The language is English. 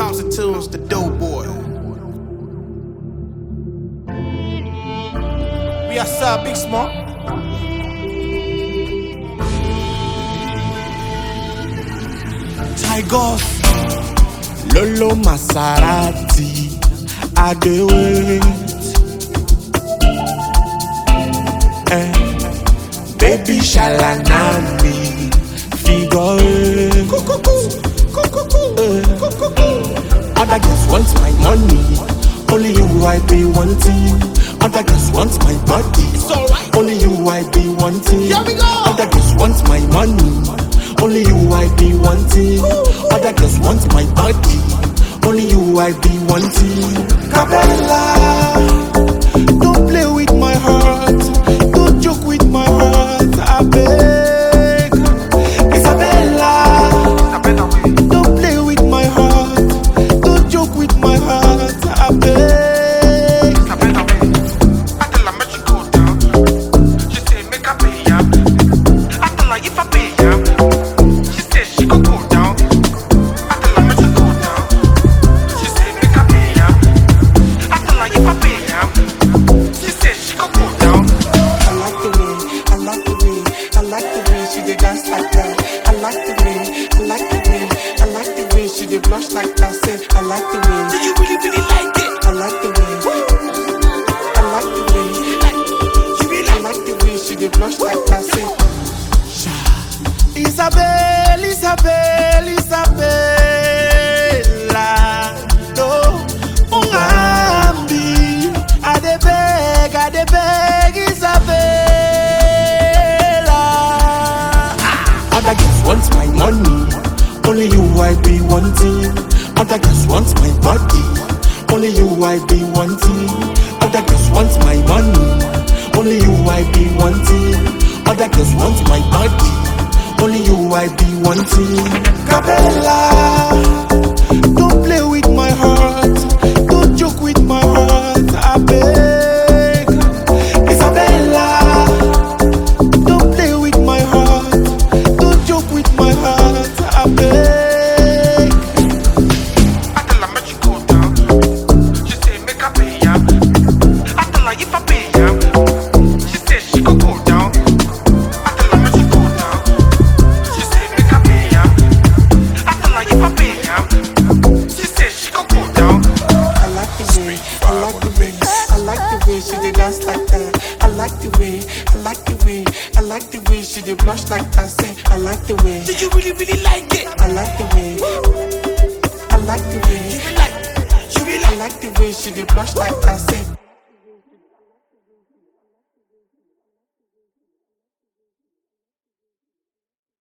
Thompson Tools, the dope boy. We outside, Big Smart. Tigers, Lolo Maserati, I do it. Baby Shalanami, figure it. Other girls want my money, only you I be wanting. Other girls want my body, only you I be wanting. Here we go. Other girls want my money, only you I be wanting. Other girls want my body, only you I be wanting. Cabella, don't play with my heart, don't joke with my heart, I beg. Isabella, don't play with my heart, don't joke with my heart, I beg. She did blush like that, say I like the way. Did you really like it? I like the way. I like the way. You really like the way she did blush like that, say Isabel, Isabel, Isabella. No, Ungambi, I de beg, Isabella. Other girls want my money, only you I be wanting. Other girls want my body, only you I be wanting. Other girls want my money, only you I be wanting. Other girls want my body, only you I be wanting. Cabella, don't play with my heart, don't joke with my heart, I beg. Isabella, don't play with my heart, don't joke with my heart, I beg. She did dance like that. I like the way, I like the way, I like the way she did blush like that. Say, I like the way. Did you really like it? I like the way. I like the way. You really like? I like the way she did blush like that. Say.